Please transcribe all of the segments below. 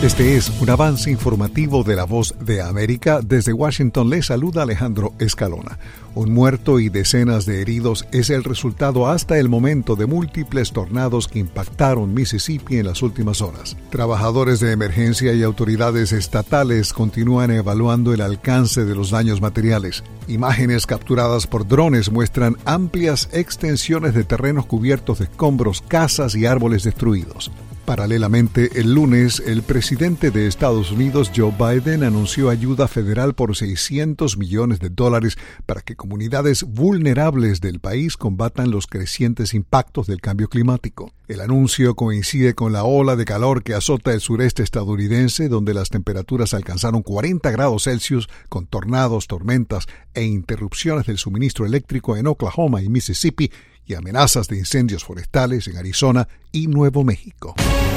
Este es un avance informativo de La Voz de América. Desde Washington le saluda Alejandro Escalona. Un muerto y decenas de heridos es el resultado hasta el momento de múltiples tornados que impactaron Mississippi en las últimas horas. Trabajadores de emergencia y autoridades estatales continúan evaluando el alcance de los daños materiales. Imágenes capturadas por drones muestran amplias extensiones de terrenos cubiertos de escombros, casas y árboles destruidos. Paralelamente, el lunes, el presidente de Estados Unidos, Joe Biden, anunció ayuda federal por $600 millones para que comunidades vulnerables del país combatan los crecientes impactos del cambio climático. El anuncio coincide con la ola de calor que azota el sureste estadounidense, donde las temperaturas alcanzaron 40 grados Celsius, con tornados, tormentas e interrupciones del suministro eléctrico en Oklahoma y Mississippi, y amenazas de incendios forestales en Arizona y Nuevo México.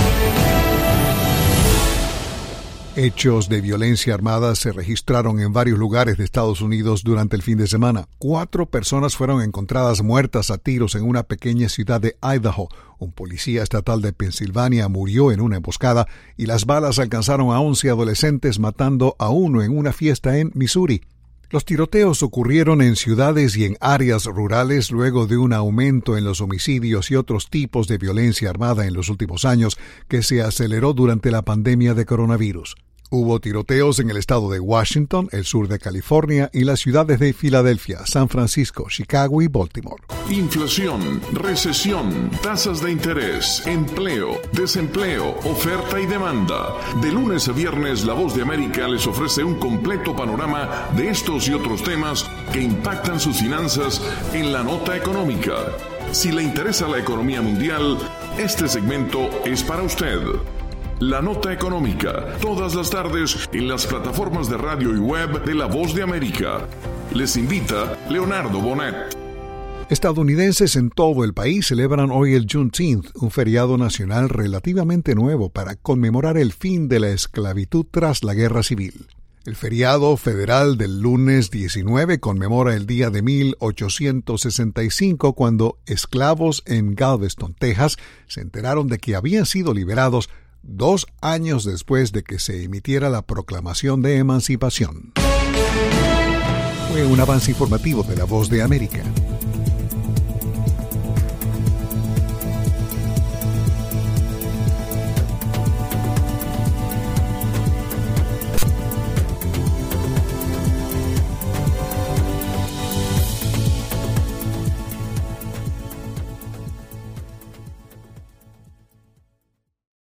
Hechos de violencia armada se registraron en varios lugares de Estados Unidos durante el fin de semana. 4 personas fueron encontradas muertas a tiros en una pequeña ciudad de Idaho. Un policía estatal de Pensilvania murió en una emboscada y las balas alcanzaron a 11 adolescentes, matando a uno en una fiesta en Missouri. Los tiroteos ocurrieron en ciudades y en áreas rurales luego de un aumento en los homicidios y otros tipos de violencia armada en los últimos años que se aceleró durante la pandemia de coronavirus. Hubo tiroteos en el estado de Washington, el sur de California y las ciudades de Filadelfia, San Francisco, Chicago y Baltimore. Inflación, recesión, tasas de interés, empleo, desempleo, oferta y demanda. De lunes a viernes, La Voz de América les ofrece un completo panorama de estos y otros temas que impactan sus finanzas en la nota económica. Si le interesa la economía mundial, este segmento es para usted. La Nota Económica, todas las tardes en las plataformas de radio y web de La Voz de América. Les invita Leonardo Bonet. Estadounidenses en todo el país celebran hoy el Juneteenth, un feriado nacional relativamente nuevo para conmemorar el fin de la esclavitud tras la Guerra Civil. El feriado federal del lunes 19 conmemora el día de 1865, cuando esclavos en Galveston, Texas, se enteraron de que habían sido liberados 2 años después de que se emitiera la Proclamación de Emancipación. Fue un avance informativo de La Voz de América.